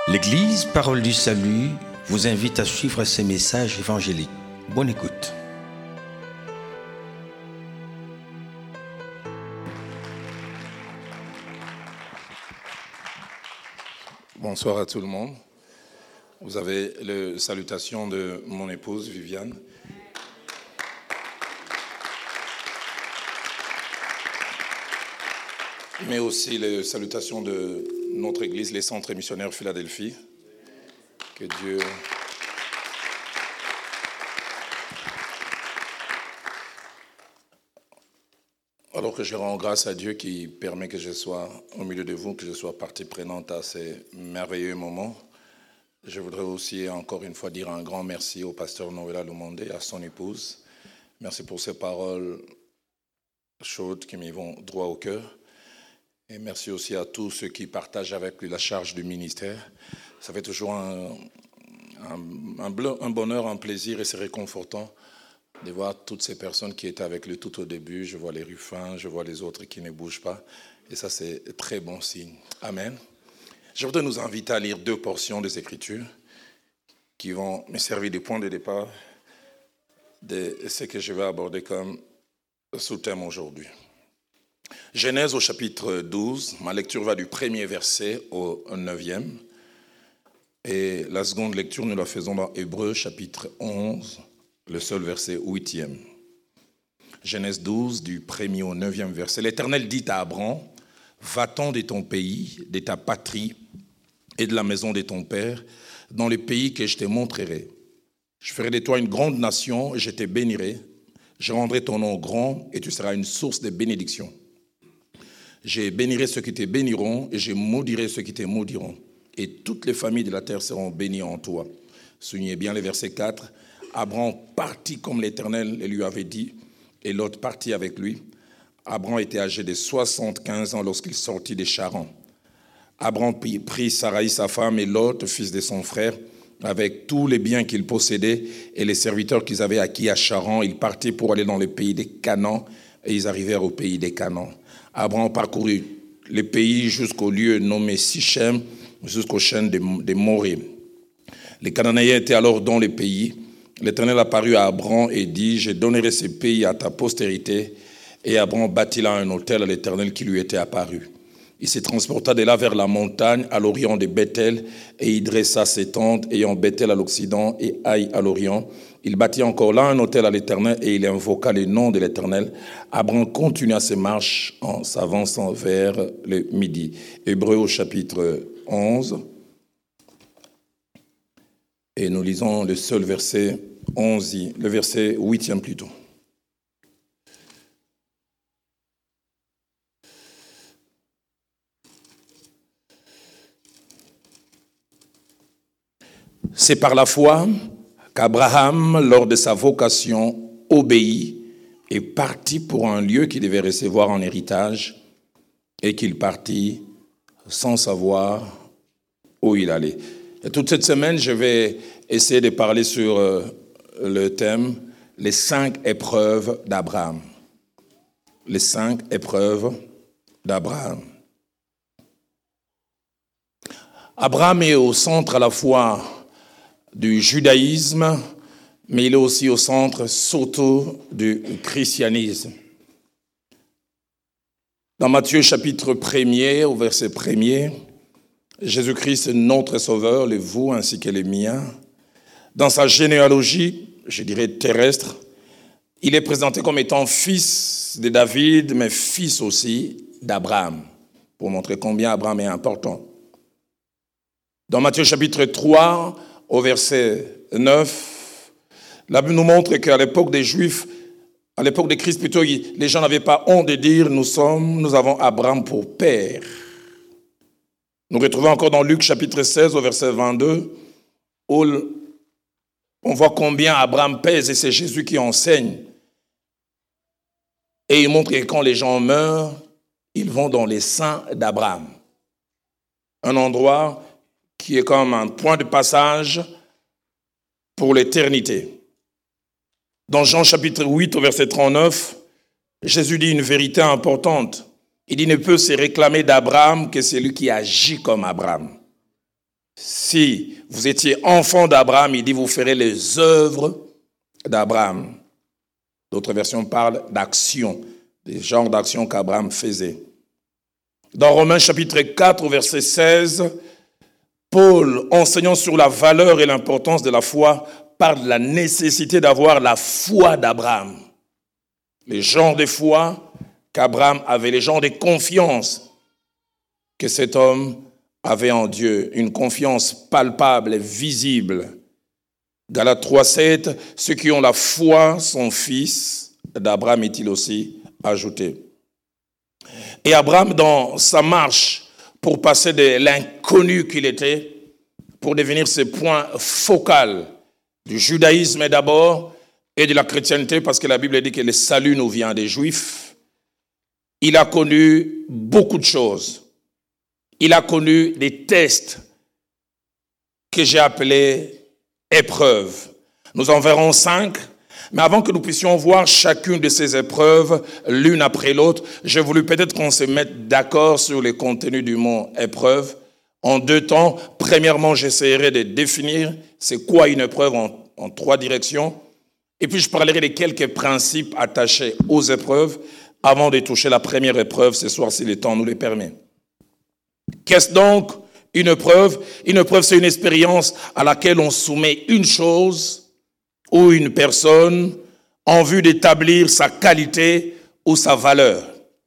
L'Église Parole du Salut vous invite à suivre ces messages évangéliques. Bonne écoute. Bonsoir à tout le monde. Vous avez les salutations de mon épouse Viviane. Mais aussi les salutations de notre église, les centres missionnaires Philadelphie. Que Dieu... Alors que je rends grâce à Dieu qui permet que je sois au milieu de vous, que je sois partie prenante à ces merveilleux moments, je voudrais aussi encore une fois dire un grand merci au pasteur Noëlla Lumondé et à son épouse. Merci pour ces paroles chaudes qui m'y vont droit au cœur. Et merci aussi à tous ceux qui partagent avec lui la charge du ministère. Ça fait toujours un bonheur, un plaisir et c'est réconfortant de voir toutes ces personnes qui étaient avec lui tout au début. Je vois les Ruffins, je vois les autres qui ne bougent pas. Et ça, c'est très bon signe. Amen. Je voudrais nous inviter à lire 2 portions des Écritures qui vont me servir de point de départ de ce que je vais aborder comme sous-thème aujourd'hui. Genèse au chapitre 12, ma lecture va du 1er verset au 9e. Et la seconde lecture, nous la faisons dans Hébreux chapitre 11, le seul verset 8e. Genèse 12, du 1er au 9e verset. L'Éternel dit à Abraham, va-t'en de ton pays, de ta patrie et de la maison de ton père, dans le pays que je te montrerai. Je ferai de toi une grande nation et je te bénirai. Je rendrai ton nom grand et tu seras une source de bénédiction. Je bénirai ceux qui te béniront et je maudirai ceux qui te maudiront. Et toutes les familles de la terre seront bénies en toi. Soulignez bien le verset 4. Abraham partit comme l'Éternel le lui avait dit, et Lot partit avec lui. Abraham était âgé de 75 ans lorsqu'il sortit de Charan. Abraham prit Sarai sa femme et Lot, fils de son frère, avec tous les biens qu'ils possédaient et les serviteurs qu'ils avaient acquis à Charan. Ils partirent pour aller dans le pays des Canaan et ils arrivèrent au pays des Canaan. Abraham parcourut le pays jusqu'au lieu nommé Sichem, jusqu'aux chaînes de Morée. Les Cananéens étaient alors dans le pays. L'Éternel apparut à Abraham et dit, je donnerai ce pays à ta postérité. Et Abraham bâtit là un autel à l'Éternel qui lui était apparu. Il se transporta de là vers la montagne, à l'orient de Bethel, et il dressa ses tentes, ayant Bethel à l'occident et Haï à l'orient. Il bâtit encore là un autel à l'Éternel, et il invoqua le nom de l'Éternel. Abraham continua ses marches en s'avançant vers le midi. Hébreux au chapitre 11. Et nous lisons le seul verset 11, le verset 8e plutôt. C'est par la foi qu'Abraham, lors de sa vocation, obéit et partit pour un lieu qu'il devait recevoir en héritage et qu'il partit sans savoir où il allait. Et toute cette semaine, je vais essayer de parler sur le thème « Les 5 épreuves d'Abraham ». Les 5 épreuves d'Abraham. Abraham est au centre à la fois du judaïsme, mais il est aussi au centre surtout du christianisme. Dans Matthieu chapitre 1er, au verset 1er, Jésus-Christ, notre Sauveur, le vous ainsi que les miens, dans sa généalogie, je dirais terrestre, il est présenté comme étant fils de David, mais fils aussi d'Abraham, pour montrer combien Abraham est important. Dans Matthieu chapitre 3, au verset 9, la Bible nous montre qu'à l'époque des Juifs, à l'époque de Christ plutôt, les gens n'avaient pas honte de dire « nous avons Abraham pour père ». Nous retrouvons encore dans Luc chapitre 16 au verset 22 où on voit combien Abraham pèse et c'est Jésus qui enseigne. Et il montre que quand les gens meurent, ils vont dans les seins d'Abraham. Un endroit qui est comme un point de passage pour l'éternité. Dans Jean chapitre 8 au verset 39, Jésus dit une vérité importante. Il dit, ne peut se réclamer d'Abraham que celui qui agit comme Abraham. Si vous étiez enfant d'Abraham, il dit, vous ferez les œuvres d'Abraham. D'autres versions parlent d'action, des genres d'actions qu'Abraham faisait. Dans Romains chapitre 4, verset 16, Paul, enseignant sur la valeur et l'importance de la foi, parle de la nécessité d'avoir la foi d'Abraham. Les genres de foi qu'Abraham avait, les genres de confiance que cet homme avait en Dieu, une confiance palpable et visible. Galates 3, 7, ceux qui ont la foi sont fils d'Abraham, est-il aussi ajouté. Et Abraham, dans sa marche pour passer de l'inconnu qu'il était, pour devenir ce point focal du judaïsme d'abord et de la chrétienté, parce que la Bible dit que le salut nous vient des Juifs, il a connu beaucoup de choses. Il a connu des tests que j'ai appelés épreuves. Nous en verrons 5, mais avant que nous puissions voir chacune de ces épreuves, l'une après l'autre, j'ai voulu peut-être qu'on se mette d'accord sur le contenu du mot épreuve. En 2 temps, premièrement, j'essaierai de définir c'est quoi une épreuve en 3 directions, et puis je parlerai de quelques principes attachés aux épreuves avant de toucher la première épreuve ce soir si le temps nous le permet. Qu'est-ce donc une épreuve? Une épreuve, c'est une expérience à laquelle on soumet une chose ou une personne en vue d'établir sa qualité ou sa valeur.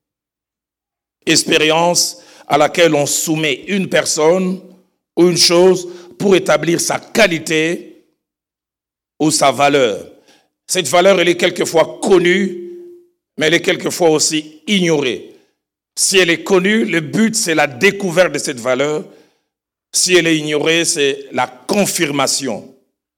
Expérience à laquelle on soumet une personne ou une chose pour établir sa qualité ou sa valeur. Cette valeur, elle est quelquefois connue, mais elle est quelquefois aussi ignorée. Si elle est connue, le but, c'est la découverte de cette valeur. Si elle est ignorée, c'est la confirmation.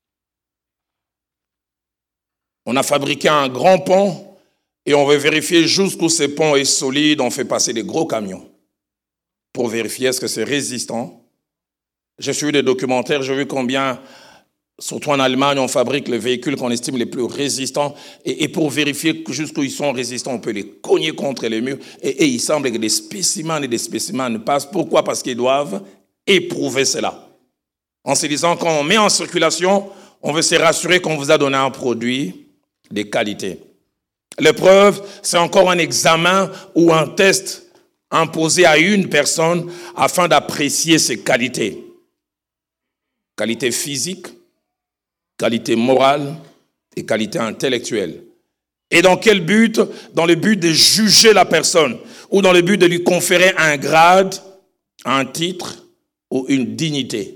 On a fabriqué un grand pont et on veut vérifier jusqu'où ce pont est solide. On fait passer des gros camions pour vérifier est-ce que c'est résistant. J'ai suivi des documentaires, j'ai vu combien, surtout en Allemagne, on fabrique les véhicules qu'on estime les plus résistants. Et pour vérifier jusqu'où ils sont résistants, on peut les cogner contre les murs. Et il semble que des spécimens ne passent. Pourquoi? Parce qu'ils doivent éprouver cela. En se disant, quand on met en circulation, on veut se rassurer qu'on vous a donné un produit de qualité. L'épreuve, c'est encore un examen ou un test imposé à une personne afin d'apprécier ses qualités. Qualité physique, qualité morale et qualité intellectuelle. Et dans quel but? Dans le but de juger la personne ou dans le but de lui conférer un grade, un titre ou une dignité.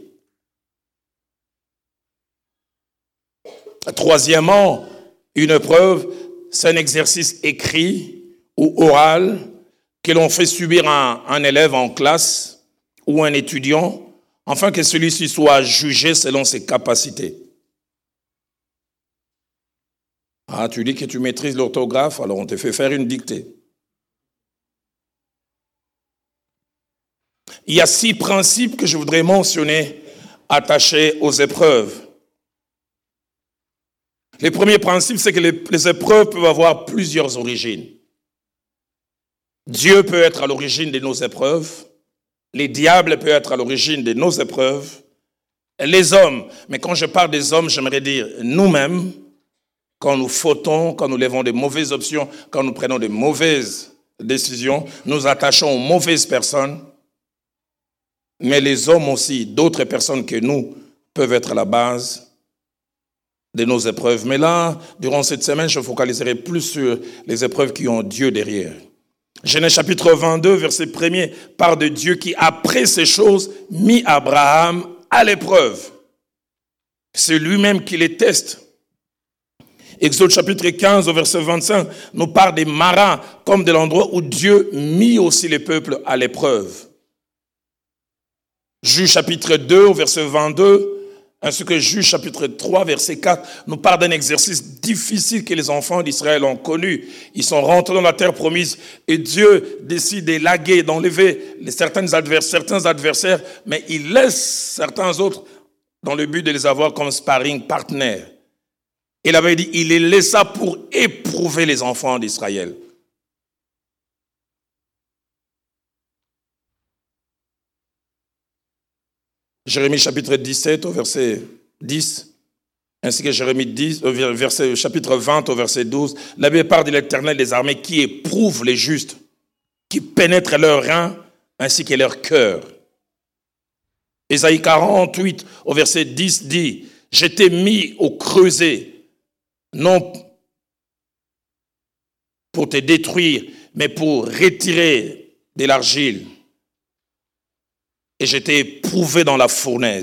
Troisièmement, une épreuve, c'est un exercice écrit ou oral que l'on fait subir à un élève en classe ou un étudiant afin que celui-ci soit jugé selon ses capacités. Ah, tu dis que tu maîtrises l'orthographe, alors on te fait faire une dictée. Il y a 6 principes que je voudrais mentionner attachés aux épreuves. Le premier principe, c'est que les épreuves peuvent avoir plusieurs origines. Dieu peut être à l'origine de nos épreuves. Les diables peuvent être à l'origine de nos épreuves. Les hommes, mais quand je parle des hommes, j'aimerais dire nous-mêmes, quand nous fautons, quand nous levons de mauvaises options, quand nous prenons de mauvaises décisions, nous attachons aux mauvaises personnes. Mais les hommes aussi, d'autres personnes que nous, peuvent être à la base de nos épreuves. Mais là, durant cette semaine, je focaliserai plus sur les épreuves qui ont Dieu derrière. Genèse chapitre 22, verset 1er, parle de Dieu qui, après ces choses, mit Abraham à l'épreuve. C'est lui-même qui les teste. Exode chapitre 15, verset 25, nous parle des Maras comme de l'endroit où Dieu mit aussi les peuples à l'épreuve. Juge chapitre 2, verset 22, ainsi que Juge chapitre 3, verset 4, nous parle d'un exercice difficile que les enfants d'Israël ont connu. Ils sont rentrés dans la terre promise et Dieu décide d'élaguer, d'enlever certains adversaires, mais il laisse certains autres dans le but de les avoir comme sparring partners. Il avait dit, il les laissa pour éprouver les enfants d'Israël. Jérémie chapitre 17 au verset 10, ainsi que Jérémie 10, chapitre 20 au verset 12. La Bible parle de l'Éternel des armées qui éprouve les justes, qui pénètre leurs reins ainsi que leur cœur. Ésaïe 48 au verset 10 dit, « Je t'ai mis au creuset, non pour te détruire, mais pour retirer de l'argile. Et je t'ai éprouvé dans la fournaise. »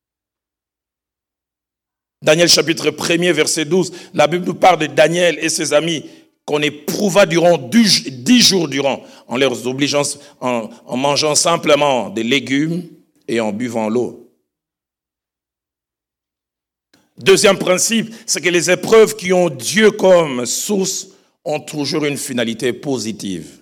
Daniel chapitre 1er verset 12, la Bible nous parle de Daniel et ses amis qu'on éprouva durant 10 jours durant, en leur obligeant, en mangeant simplement des légumes et en buvant l'eau. Deuxième principe, c'est que les épreuves qui ont Dieu comme source ont toujours une finalité positive.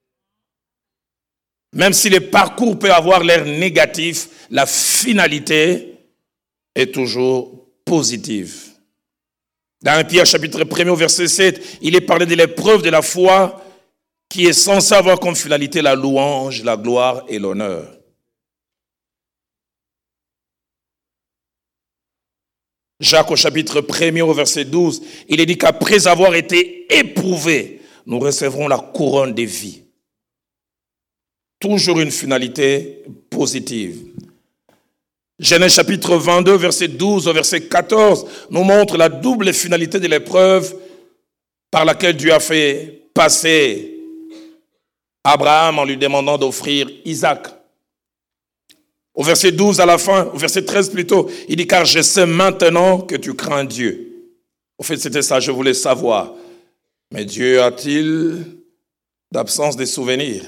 Même si le parcours peut avoir l'air négatif, la finalité est toujours positive. Dans 1 Pierre chapitre 1 au verset 7, il est parlé de l'épreuve de la foi qui est censée avoir comme finalité la louange, la gloire et l'honneur. Jacques au chapitre 1 au verset 12, il est dit qu'après avoir été éprouvés, nous recevrons la couronne de vie. Toujours une finalité positive. Genèse chapitre 22, verset 12 au verset 14, nous montre la double finalité de l'épreuve par laquelle Dieu a fait passer Abraham en lui demandant d'offrir Isaac. Au verset 12 à la fin, au verset 13 plutôt, il dit « Car je sais maintenant que tu crains Dieu. » Au fait, c'était ça, je voulais savoir. Mais Dieu a-t-il d'absence de souvenirs?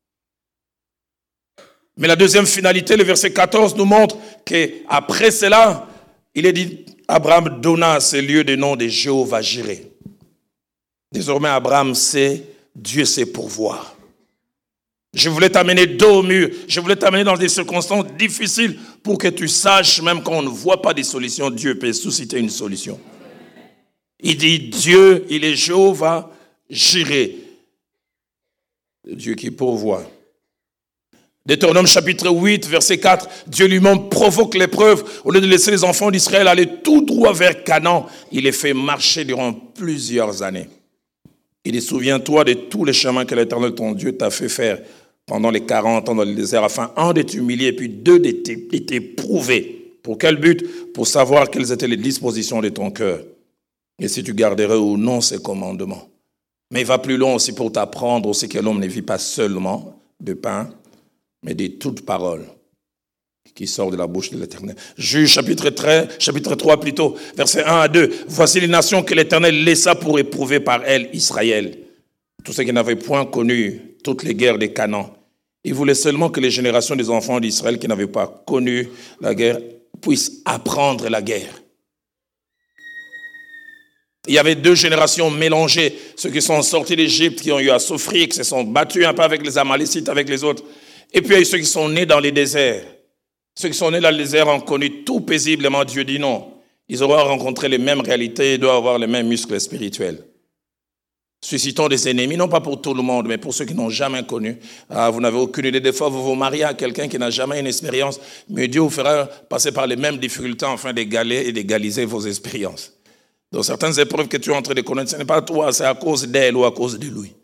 Mais la deuxième finalité, le verset 14, nous montre qu'après cela, il est dit, Abraham donna à ces lieux le nom de Jéhovah Jireh. Désormais, Abraham sait, Dieu sait pourvoir. Je voulais t'amener dos au mur, je voulais t'amener dans des circonstances difficiles pour que tu saches, même quand on ne voit pas des solutions, Dieu peut susciter une solution. Il dit, Dieu, il est Jéhovah Jireh, le Dieu qui pourvoit. Deutéronome chapitre 8, verset 4, Dieu lui-même provoque l'épreuve. Au lieu de laisser les enfants d'Israël aller tout droit vers Canaan, il les fait marcher durant plusieurs années. Il dit, souviens-toi de tous les chemins que l'Éternel ton Dieu t'a fait faire pendant les 40 ans dans le désert, afin, un, de t'humilier, et puis deux, de t'éprouver. Pour quel but? Pour savoir quelles étaient les dispositions de ton cœur, et si tu garderais ou non ses commandements. Mais il va plus loin aussi pour t'apprendre aussi que l'homme ne vit pas seulement de pain, mais de toute parole qui sort de la bouche de l'Éternel. Juge chapitre 3 plutôt, versets 1 à 2. Voici les nations que l'Éternel laissa pour éprouver par elles Israël. Tous ceux qui n'avaient point connu toutes les guerres des Canaan. Il voulait seulement que les générations des enfants d'Israël qui n'avaient pas connu la guerre puissent apprendre la guerre. Il y avait deux générations mélangées. Ceux qui sont sortis d'Égypte, qui ont eu à souffrir, qui se sont battus un peu avec les Amalécites, avec les autres. Et puis il y a eu ceux qui sont nés dans les déserts. Ceux qui sont nés dans les déserts ont connu tout paisiblement. Dieu dit non. Ils auront rencontré les mêmes réalités, ils doivent avoir les mêmes muscles spirituels. Suscitons des ennemis, non pas pour tout le monde, mais pour ceux qui n'ont jamais connu. Vous n'avez aucune idée. Des fois, vous vous mariez à quelqu'un qui n'a jamais une expérience, mais Dieu vous fera passer par les mêmes difficultés afin d'égaler et d'égaliser vos expériences. Donc certaines épreuves que tu es en train de connaître, ce n'est pas toi, c'est à cause d'elle ou à cause de lui.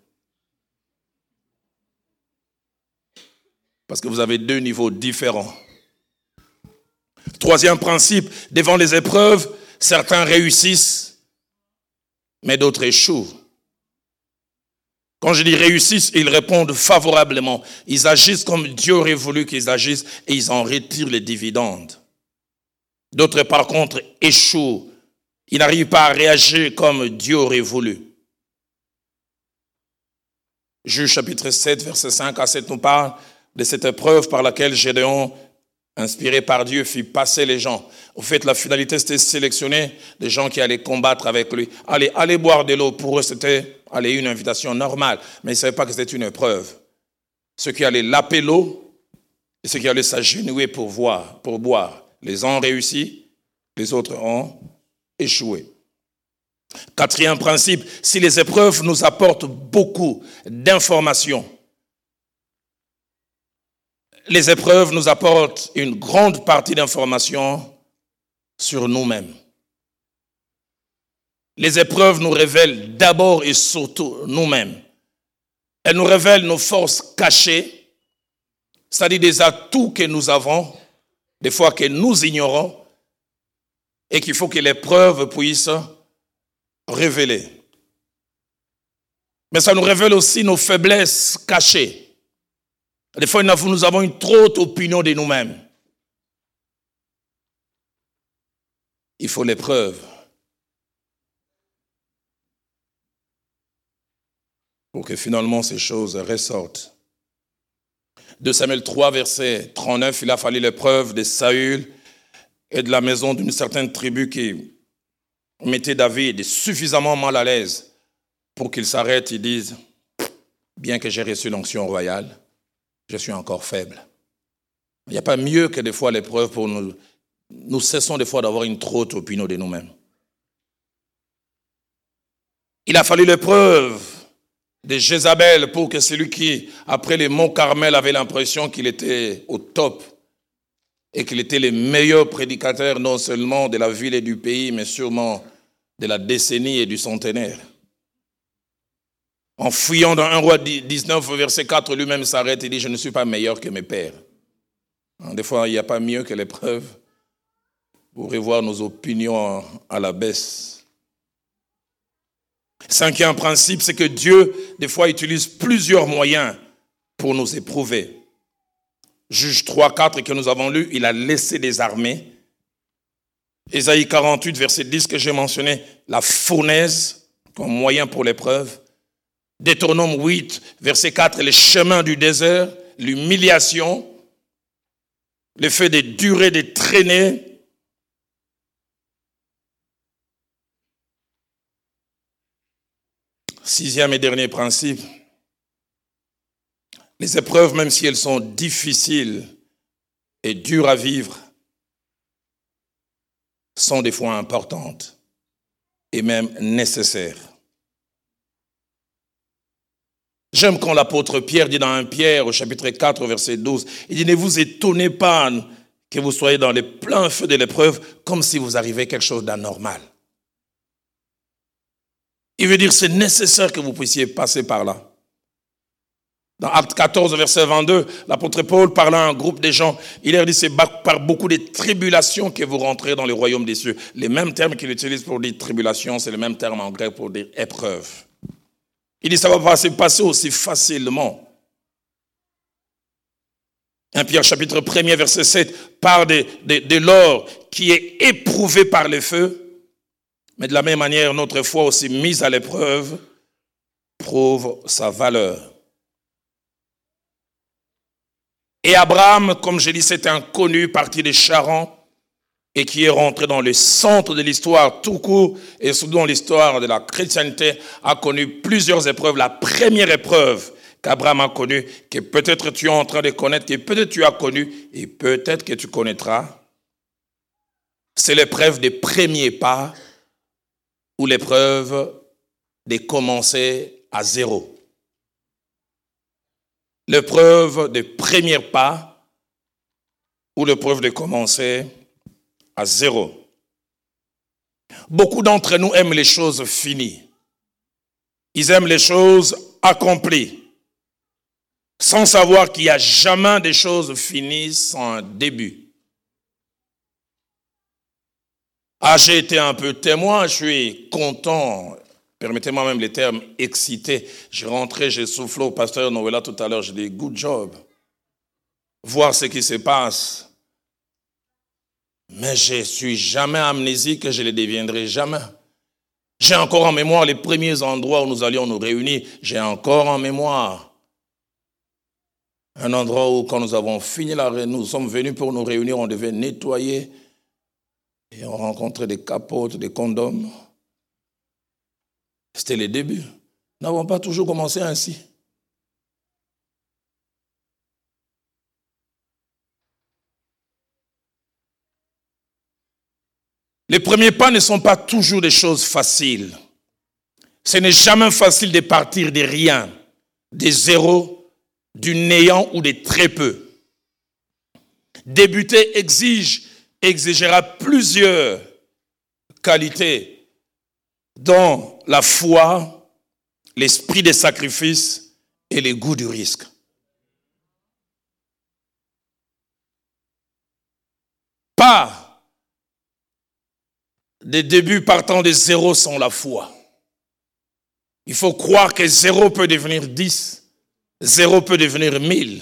Parce que vous avez deux niveaux différents. Troisième principe, devant les épreuves, certains réussissent, mais d'autres échouent. Quand je dis réussissent, ils répondent favorablement. Ils agissent comme Dieu aurait voulu qu'ils agissent et ils en retirent les dividendes. D'autres, par contre, échouent. Ils n'arrivent pas à réagir comme Dieu aurait voulu. Juge chapitre 7, verset 5 à 7 nous parle de cette épreuve par laquelle Gédéon, inspiré par Dieu, fit passer les gens. Au fait, la finalité, c'était sélectionner des gens qui allaient combattre avec lui. Allez boire de l'eau. Pour eux, c'était une invitation normale. Mais ils ne savaient pas que c'était une épreuve. Ceux qui allaient laper l'eau et ceux qui allaient s'agenouiller pour boire. Les uns ont réussi, les autres ont échoué. Quatrième principe, si les épreuves nous apportent beaucoup d'informations, les épreuves nous apportent une grande partie d'informations sur nous-mêmes. Les épreuves nous révèlent d'abord et surtout nous-mêmes. Elles nous révèlent nos forces cachées, c'est-à-dire des atouts que nous avons, des fois que nous ignorons, et qu'il faut que l'épreuve puisse révéler. Mais ça nous révèle aussi nos faiblesses cachées. Des fois, nous avons une trop haute opinion de nous-mêmes. Il faut l'épreuve pour que finalement ces choses ressortent. 2 Samuel 3, verset 39, il a fallu l'épreuve de Saül et de la maison d'une certaine tribu qui mettait David suffisamment mal à l'aise pour qu'il s'arrête et dise, bien que j'ai reçu l'onction royale, je suis encore faible. Il n'y a pas mieux que des fois l'épreuve pour nous. Nous cessons des fois d'avoir une trop haute opinion de nous-mêmes. Il a fallu l'épreuve de Jézabel pour que celui qui, après les monts Carmel, avait l'impression qu'il était au top et qu'il était le meilleur prédicateur non seulement de la ville et du pays, mais sûrement de la décennie et du centenaire. En fuyant dans 1 Roi 19, verset 4, lui-même s'arrête et dit « Je ne suis pas meilleur que mes pères ». Des fois, il n'y a pas mieux que l'épreuve pour revoir nos opinions à la baisse. 5e principe, c'est que Dieu, des fois, utilise plusieurs moyens pour nous éprouver. Juge 3, 4 que nous avons lu, il a laissé des armées. Ésaïe 48, verset 10 que j'ai mentionné, la fournaise comme moyen pour l'épreuve. Deutéronome 8, verset 4, les chemins du désert, l'humiliation, le fait de durer, de traîner. Sixième et dernier principe, les épreuves, même si elles sont difficiles et dures à vivre, sont des fois importantes et même nécessaires. J'aime quand l'apôtre Pierre dit dans 1 Pierre au chapitre 4, verset 12, il dit « Ne vous étonnez pas que vous soyez dans les pleins feux de l'épreuve comme si vous arrivait quelque chose d'anormal. » Il veut dire c'est nécessaire que vous puissiez passer par là. Dans Acte 14, verset 22, l'apôtre Paul parlant à un groupe de gens, il leur dit c'est par beaucoup de tribulations que vous rentrez dans le royaume des cieux. Les mêmes termes qu'il utilise pour dire tribulation, c'est le même terme en grec pour dire épreuve. Il dit ça va pas se passer aussi facilement. 1 Pierre chapitre 1er, verset 7, parle de l'or qui est éprouvé par le feu. Mais de la même manière, notre foi aussi mise à l'épreuve prouve sa valeur. Et Abraham, comme je dis, c'est un connu parti de Charan et qui est rentré dans le centre de l'histoire tout court et surtout dans l'histoire de la chrétienté, a connu plusieurs épreuves. La première épreuve qu'Abraham a connue, que peut-être tu es en train de connaître, que peut-être tu as connue et peut-être que tu connaîtras, c'est l'épreuve des premiers pas ou l'épreuve de commencer à zéro. L'épreuve des premiers pas ou l'épreuve de commencer à zéro. Beaucoup d'entre nous aiment les choses finies. Ils aiment les choses accomplies, sans savoir qu'il n'y a jamais des choses finies sans un début. J'ai été un peu témoin, je suis content, permettez-moi même les termes, excité. J'ai rentré, j'ai soufflé au pasteur Noëlla tout à l'heure, j'ai dit good job. Voir ce qui se passe. Mais je ne suis jamais amnésique, je ne le deviendrai jamais. J'ai encore en mémoire les premiers endroits où nous allions nous réunir. J'ai encore en mémoire un endroit où quand nous avons fini nous sommes venus pour nous réunir, on devait nettoyer. Et on rencontrait des capotes, des condoms. C'était les débuts. Nous n'avons pas toujours commencé ainsi. Les premiers pas ne sont pas toujours des choses faciles. Ce n'est jamais facile de partir de rien, de zéro, du néant ou de très peu. Débuter exigera plusieurs qualités, dont la foi, l'esprit des sacrifices et le goût du risque. Pas des débuts partant de zéro sans la foi. Il faut croire que 0 peut devenir 10, 0 peut devenir 1000.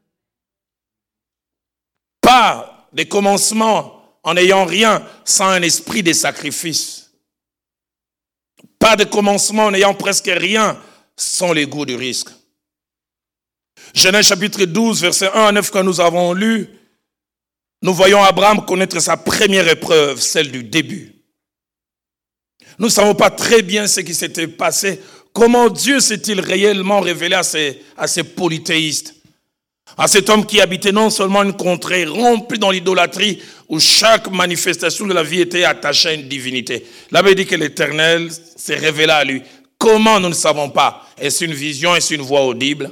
Pas de commencement en n'ayant rien sans un esprit de sacrifice. Pas de commencement en n'ayant presque rien sans le goût du risque. Genèse chapitre 12, versets 1 à 9 que nous avons lu, nous voyons Abraham connaître sa première épreuve, celle du début. Nous ne savons pas très bien ce qui s'était passé. Comment Dieu s'est-il réellement révélé à ces polythéistes, à cet homme qui habitait non seulement une contrée remplie dans l'idolâtrie, où chaque manifestation de la vie était attachée à une divinité. La Bible dit que l'Éternel s'est révélé à lui. Comment, nous ne savons pas. Est-ce une vision, est-ce une voix audible?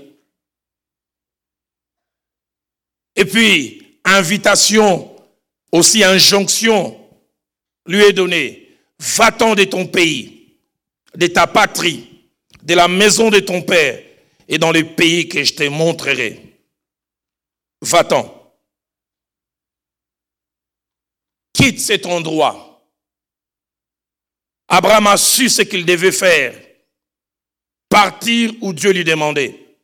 Et puis, invitation, aussi injonction, lui est donnée. Va-t'en de ton pays, de ta patrie, de la maison de ton père et dans le pays que je te montrerai. Va-t'en. Quitte cet endroit. Abraham a su ce qu'il devait faire. Partir où Dieu lui demandait.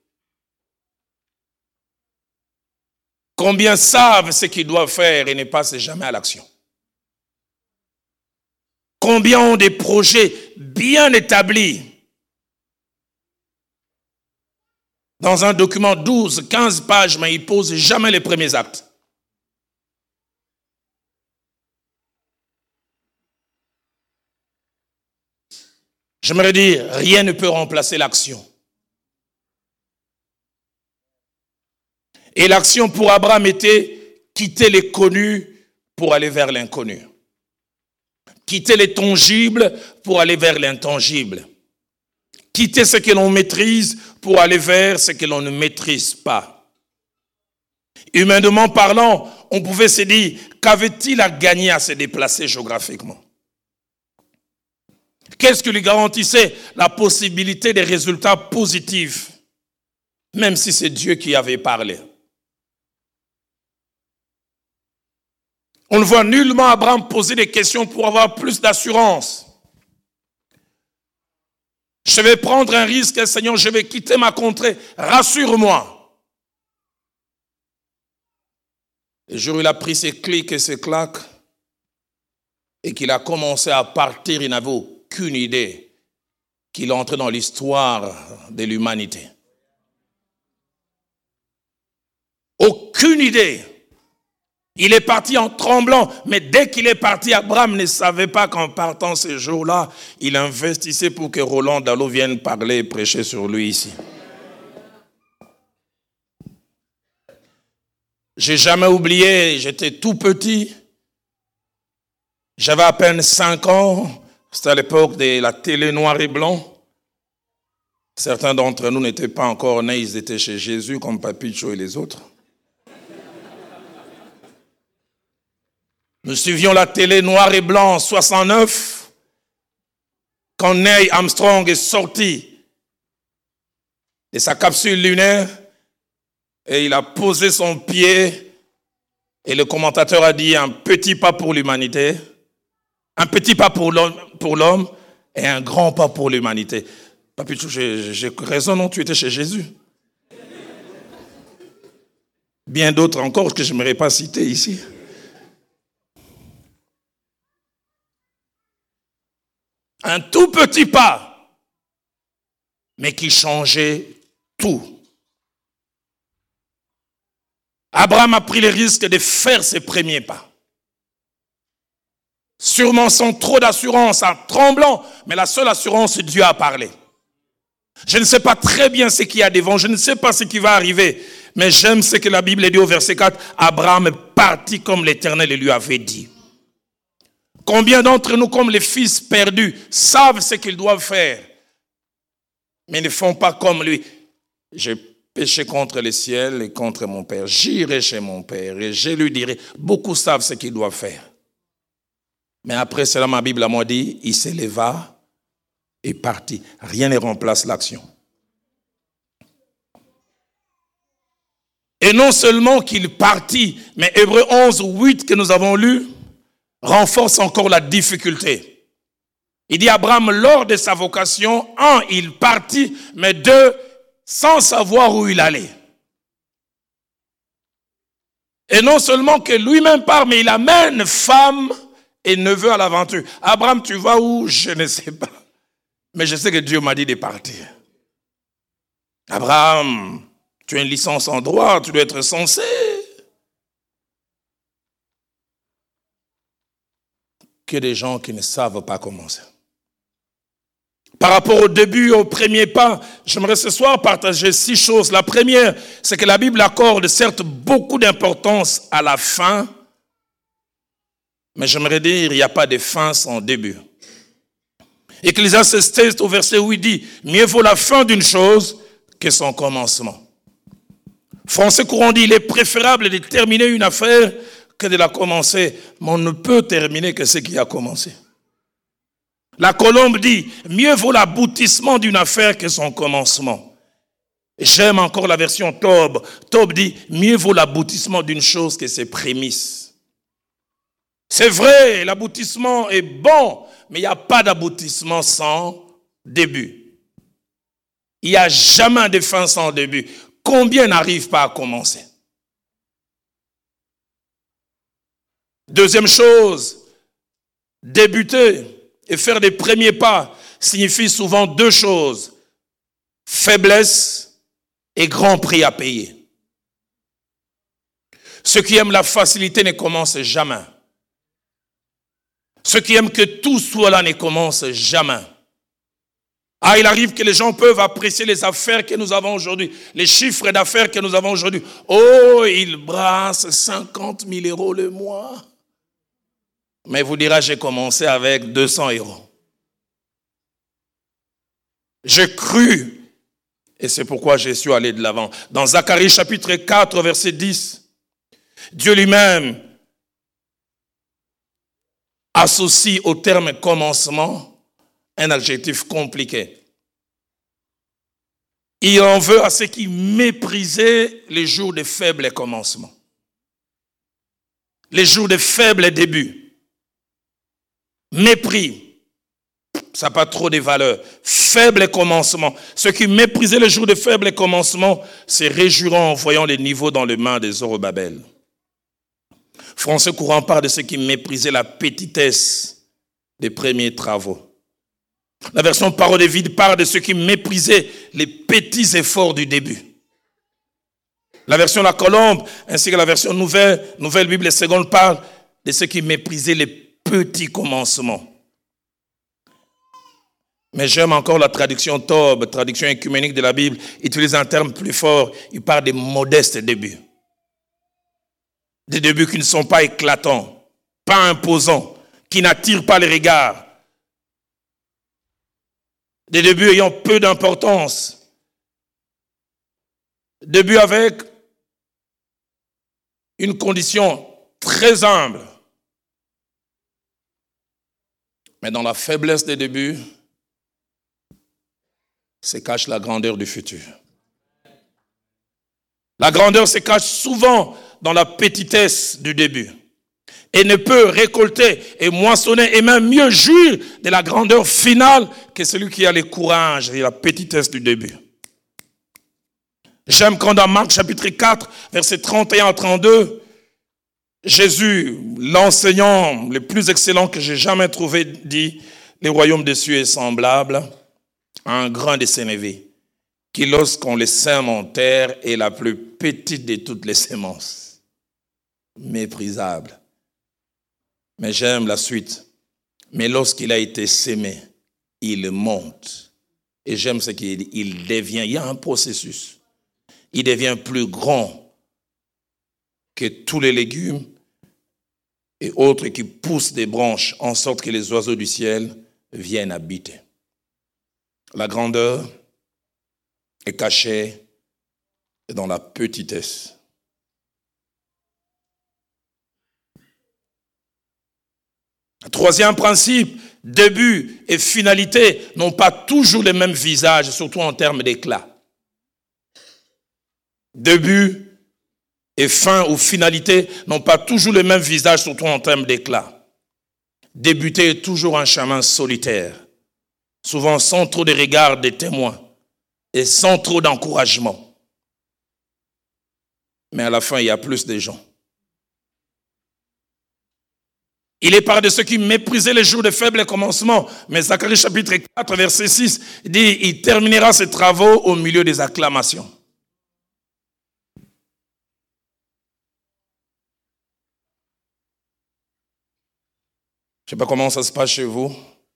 Combien savent ce qu'ils doivent faire et ne passent jamais à l'action? Combien ont des projets bien établis? Dans un document 12, 15 pages, mais ils ne posent jamais les premiers actes. J'aimerais dire, rien ne peut remplacer l'action. Et l'action pour Abraham était quitter les connus pour aller vers l'inconnu. Quitter les tangibles pour aller vers l'intangible. Quitter ce que l'on maîtrise pour aller vers ce que l'on ne maîtrise pas. Humainement parlant, on pouvait se dire, qu'avait-il à gagner à se déplacer géographiquement? Qu'est-ce qui lui garantissait la possibilité des résultats positifs, même si c'est Dieu qui avait parlé? On ne voit nullement Abraham poser des questions pour avoir plus d'assurance. Je vais prendre un risque, Seigneur, je vais quitter ma contrée. Rassure-moi. Et le jour où il a pris ses clics et ses claques et qu'il a commencé à partir, il n'avait aucune idée qu'il entrait dans l'histoire de l'humanité. Aucune idée. Il est parti en tremblant, mais dès qu'il est parti, Abraham ne savait pas qu'en partant ce jour-là, il investissait pour que Roland Dallot vienne parler et prêcher sur lui ici. J'ai jamais oublié, j'étais tout petit, j'avais à peine 5 ans, c'était à l'époque de la télé noir et blanc. Certains d'entre nous n'étaient pas encore nés, ils étaient chez Jésus comme Papicho et les autres. Nous suivions la télé noir et blanc en 69, quand Neil Armstrong est sorti de sa capsule lunaire et il a posé son pied et le commentateur a dit un petit pas pour l'humanité, un petit pas pour l'homme et un grand pas pour l'humanité. Papichou, j'ai raison, non, tu étais chez Jésus. Bien d'autres encore que je n'aimerais pas citer ici. Un tout petit pas, mais qui changeait tout. Abraham a pris le risque de faire ses premiers pas. Sûrement sans trop d'assurance, en tremblant, mais la seule assurance, c'est Dieu a parlé. Je ne sais pas très bien ce qu'il y a devant, je ne sais pas ce qui va arriver, mais j'aime ce que la Bible dit au verset 4, Abraham est parti comme l'Éternel lui avait dit. Combien d'entre nous, comme les fils perdus, savent ce qu'ils doivent faire, mais ne font pas comme lui? Je péché contre le ciel et contre mon Père. J'irai chez mon Père et je lui dirai, beaucoup savent ce qu'ils doivent faire. Mais après cela, ma Bible m'a dit, il s'éleva et partit. Rien ne remplace l'action. Et non seulement qu'il partit, mais Hébreux 11, 8 que nous avons lu, renforce encore la difficulté. Il dit Abraham, lors de sa vocation, 1, il partit, mais 2, sans savoir où il allait. Et non seulement que lui-même part, mais il amène femme et neveu à l'aventure. Abraham, tu vas où? Je ne sais pas. Mais je sais que Dieu m'a dit de partir. Abraham, tu as une licence en droit, tu dois être censé. Que des gens qui ne savent pas commencer. Par rapport au début, au premier pas, j'aimerais ce soir partager 6 choses. La première, c'est que la Bible accorde certes beaucoup d'importance à la fin, mais j'aimerais dire il n'y a pas de fin sans début. Ecclésiaste 16 au verset 8 dit, mieux vaut la fin d'une chose que son commencement. Français courant dit, il est préférable de terminer une affaire que de la commencer, mais on ne peut terminer que ce qui a commencé. La Colombe dit, mieux vaut l'aboutissement d'une affaire que son commencement. J'aime encore la version Tob. Tob dit, mieux vaut l'aboutissement d'une chose que ses prémices. C'est vrai, l'aboutissement est bon, mais il n'y a pas d'aboutissement sans début. Il n'y a jamais de fin sans début. Combien n'arrivent pas à commencer? Deuxième chose, débuter et faire des premiers pas signifie souvent 2 choses. Faiblesse et grand prix à payer. Ceux qui aiment la facilité ne commencent jamais. Ceux qui aiment que tout soit là ne commencent jamais. Il arrive que les gens peuvent apprécier les affaires que nous avons aujourd'hui, les chiffres d'affaires que nous avons aujourd'hui. Oh, ils brassent 50 000 € le mois. Mais vous direz, j'ai commencé avec 200 €. J'ai cru, et c'est pourquoi je suis allé de l'avant. Dans Zacharie chapitre 4, verset 10, Dieu lui-même associe au terme commencement un adjectif compliqué. Il en veut à ceux qui méprisaient les jours de faible commencement. Les jours de faible début. Mépris, ça n'a pas trop de valeur. Faible commencement. Ceux qui méprisaient les jours de faible commencement se réjouiront en voyant les niveaux dans les mains des Zorobabel. Français courant parle de ceux qui méprisaient la petitesse des premiers travaux. La version Parole de Vide parle de ceux qui méprisaient les petits efforts du début. La version La Colombe, ainsi que la version Nouvelle Bible seconde parle de ceux qui méprisaient les petits commencements. Mais j'aime encore la traduction Tob, traduction écuménique de la Bible, utilise un terme plus fort, il parle des modestes débuts. Des débuts qui ne sont pas éclatants, pas imposants, qui n'attirent pas les regards. Des débuts ayant peu d'importance. Débuts avec une condition très humble. Mais dans la faiblesse des débuts, se cache la grandeur du futur. La grandeur se cache souvent dans la petitesse du début. Et ne peut récolter et moissonner et même mieux jouir de la grandeur finale que celui qui a le courage et la petitesse du début. J'aime quand dans Marc chapitre 4, versets 31 à 32, Jésus, l'enseignant le plus excellent que j'ai jamais trouvé, dit « Le royaume des cieux est semblable à un grain de sénévé, qui lorsqu'on le sème en terre est la plus petite de toutes les semences. » Méprisable. Mais j'aime la suite. Mais lorsqu'il a été sémé, il monte. Et j'aime ce qu'il dit, il devient, il y a un processus. Il devient plus grand que tous les légumes et autres qui poussent des branches en sorte que les oiseaux du ciel viennent habiter. La grandeur est cachée et dans la petitesse. Troisième principe, début et finalité n'ont pas toujours le même visage, surtout en termes d'éclat. Début et fin ou finalité n'ont pas toujours le même visage, surtout en termes d'éclat. Débuter est toujours un chemin solitaire, souvent sans trop de regards des témoins et sans trop d'encouragement. Mais à la fin, il y a plus de gens. Il est parlé de ceux qui méprisaient les jours de faible commencement. Mais Zacharie chapitre 4, verset 6, dit, il terminera ses travaux au milieu des acclamations. Je ne sais pas comment ça se passe chez vous.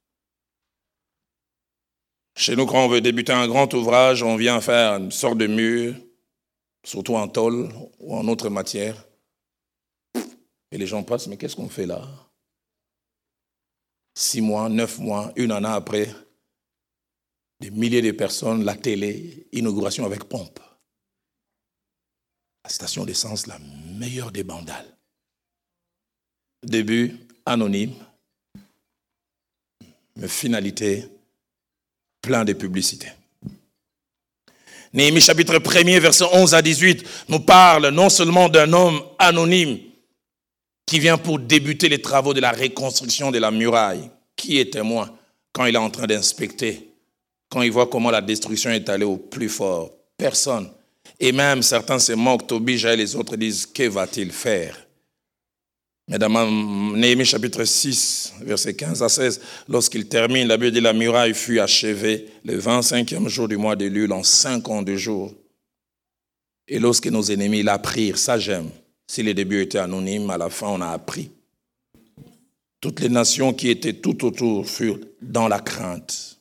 Chez nous, quand on veut débuter un grand ouvrage, on vient faire une sorte de mur, surtout en tôle ou en autre matière. Et les gens passent, mais qu'est-ce qu'on fait là? 6 mois, 9 mois, une année après, des milliers de personnes, la télé, inauguration avec pompe. La station d'essence, la meilleure des bandales. Début, anonyme, mais finalité, plein de publicité. Néhémie chapitre 1er, versets 11 à 18, nous parle non seulement d'un homme anonyme qui vient pour débuter les travaux de la reconstruction de la muraille. Qui est témoin quand il est en train d'inspecter, quand il voit comment la destruction est allée au plus fort? Personne. Et même certains se moquent, Tobie et les autres disent, que va-t-il faire? Mais dans Néhémie chapitre 6, versets 15 à 16, lorsqu'il termine, la Bible dit, la muraille fut achevée le 25e jour du mois de Lul en 52 jours. Et lorsque nos ennemis l'apprirent, ça j'aime. Si les débuts étaient anonymes, à la fin, on a appris. Toutes les nations qui étaient tout autour furent dans la crainte.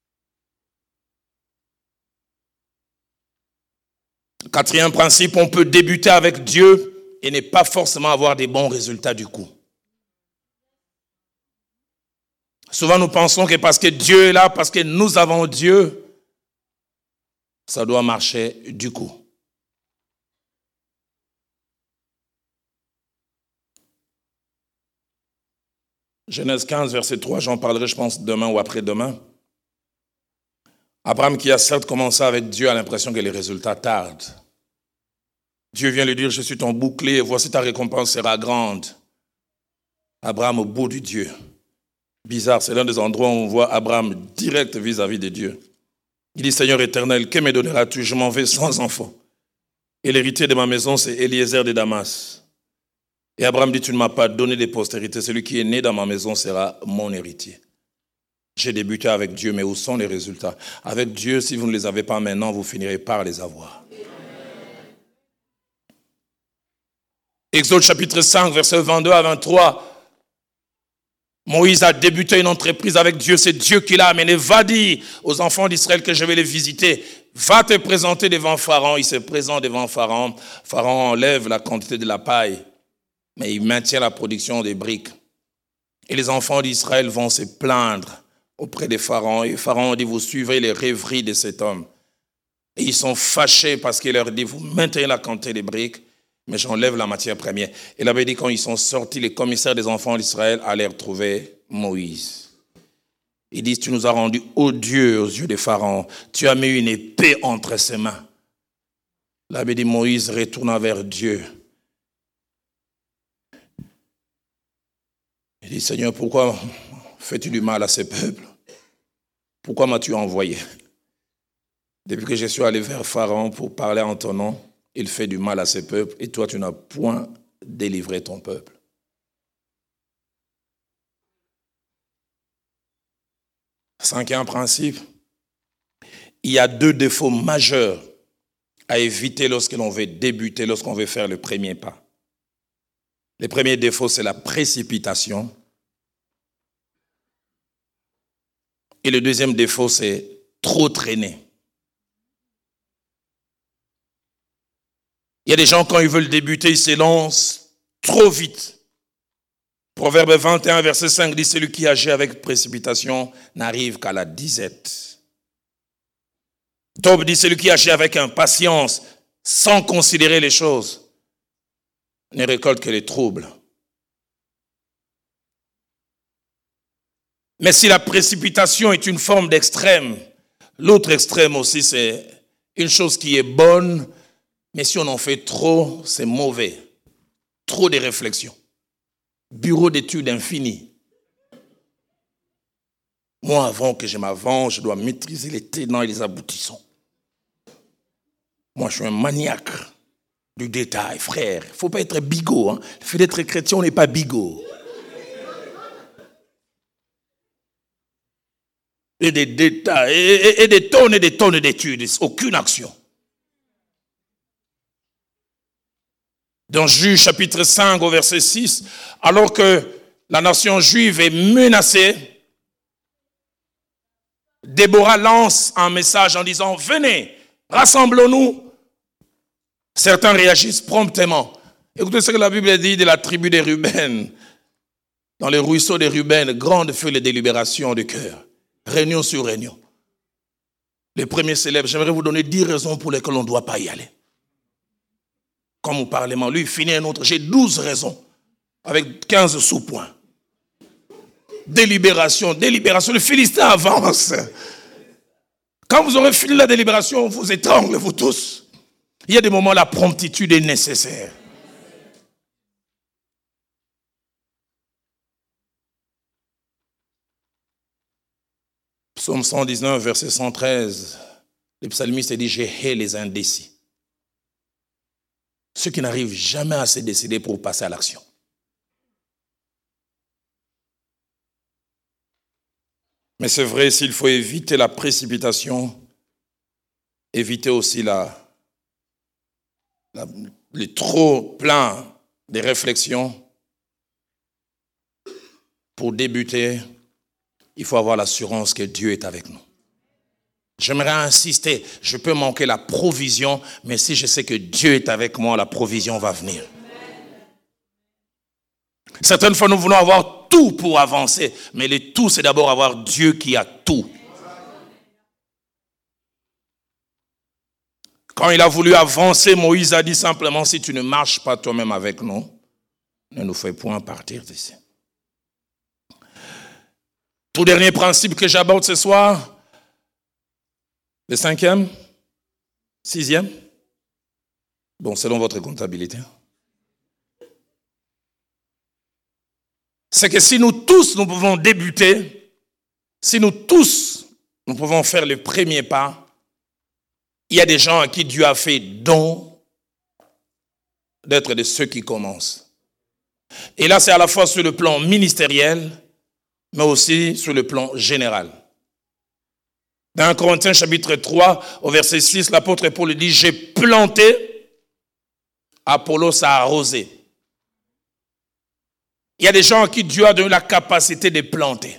Quatrième principe, on peut débuter avec Dieu et ne pas forcément avoir des bons résultats du coup. Souvent, nous pensons que parce que Dieu est là, parce que nous avons Dieu, ça doit marcher du coup. Genèse 15, verset 3, j'en parlerai, je pense, demain ou après-demain. Abraham, qui a certes commencé avec Dieu, a l'impression que les résultats tardent. Dieu vient lui dire, je suis ton bouclier, voici ta récompense sera grande. Abraham au bout du Dieu. Bizarre, c'est l'un des endroits où on voit Abraham direct vis-à-vis de Dieu. Il dit, Seigneur éternel, que me donneras-tu? Je m'en vais sans enfant. Et l'héritier de ma maison, c'est Eliezer de Damas. Et Abraham dit, tu ne m'as pas donné de postérité. Celui qui est né dans ma maison sera mon héritier. J'ai débuté avec Dieu, mais où sont les résultats? Avec Dieu, si vous ne les avez pas maintenant, vous finirez par les avoir. Exode chapitre 5, versets 22 à 23. Moïse a débuté une entreprise avec Dieu. C'est Dieu qui l'a amené. Va dire aux enfants d'Israël que je vais les visiter. Va te présenter devant Pharaon. Il se présente devant Pharaon. Pharaon enlève la quantité de la paille, mais il maintient la production des briques. Et les enfants d'Israël vont se plaindre auprès de Pharaon. Et Pharaon dit, vous suivrez les rêveries de cet homme. Et ils sont fâchés parce qu'il leur dit, vous maintenez la quantité des briques, mais j'enlève la matière première. Et là-bas, il dit, quand ils sont sortis, les commissaires des enfants d'Israël allèrent trouver Moïse. Ils disent, tu nous as rendus odieux aux yeux de Pharaon. Tu as mis une épée entre ses mains. Là-bas, il dit, Moïse retourna vers Dieu. Il dit, Seigneur, pourquoi fais-tu du mal à ces peuples? Pourquoi m'as-tu envoyé? Depuis que je suis allé vers Pharaon pour parler en ton nom, il fait du mal à ses peuples et toi, tu n'as point délivré ton peuple. Cinquième principe, il y a 2 défauts majeurs à éviter lorsque l'on veut débuter, lorsqu'on veut faire le premier pas. Le premier défaut, c'est la précipitation. Et le deuxième défaut, c'est trop traîner. Il y a des gens, quand ils veulent débuter, ils se lancent trop vite. Proverbe 21, verset 5 dit, celui qui agit avec précipitation n'arrive qu'à la disette. Job dit, celui qui agit avec impatience sans considérer les choses, ne récolte que les troubles. Mais si la précipitation est une forme d'extrême, l'autre extrême aussi, c'est une chose qui est bonne, mais si on en fait trop, c'est mauvais. Trop de réflexions. Bureau d'études infini. Moi, avant que je m'avance, je dois maîtriser les tenants et les aboutissants. Moi, je suis un maniaque du détail, frère. Il ne faut pas être bigot. Hein. Le fait d'être chrétien, on n'est pas bigot. Et des détails, et des tonnes d'études, aucune action. Dans Juge chapitre 5 au verset 6, alors que la nation juive est menacée, Déborah lance un message en disant « Venez, rassemblons-nous ». Certains réagissent promptement. Écoutez ce que la Bible dit de la tribu des Ruben. Dans les ruisseaux des Ruben, grandes furent les délibérations du cœur. Réunion sur réunion. Les premiers célèbres, j'aimerais vous donner 10 raisons pour lesquelles on ne doit pas y aller. Comme au Parlement, lui, il finit un autre. J'ai 12 raisons, avec 15 sous-points. Délibération. Le Philistin avance. Quand vous aurez fini la délibération, on vous étrangle, vous tous. Il y a des moments où la promptitude est nécessaire. Psaume 119, verset 113, le psalmiste dit « Je hais les indécis ». Ceux qui n'arrivent jamais à se décider pour passer à l'action. Mais c'est vrai, s'il faut éviter la précipitation, éviter aussi les trop plein de réflexions, pour débuter, il faut avoir l'assurance que Dieu est avec nous. J'aimerais insister, je peux manquer la provision, mais si je sais que Dieu est avec moi, la provision va venir. Certaines fois, nous voulons avoir tout pour avancer, mais le tout, c'est d'abord avoir Dieu qui a tout. Quand il a voulu avancer, Moïse a dit simplement, si tu ne marches pas toi-même avec nous, ne nous fais point partir d'ici. Tout dernier principe que j'aborde ce soir, le 5e, 6e, bon, selon votre comptabilité, c'est que si nous tous, nous pouvons débuter, si nous tous, nous pouvons faire le premier pas, il y a des gens à qui Dieu a fait don d'être de ceux qui commencent. Et là, c'est à la fois sur le plan ministériel, mais aussi sur le plan général. Dans 1 Corinthiens chapitre 3, au verset 6, l'apôtre Paul dit « J'ai planté, Apollos a arrosé ». Il y a des gens à qui Dieu a donné la capacité de planter.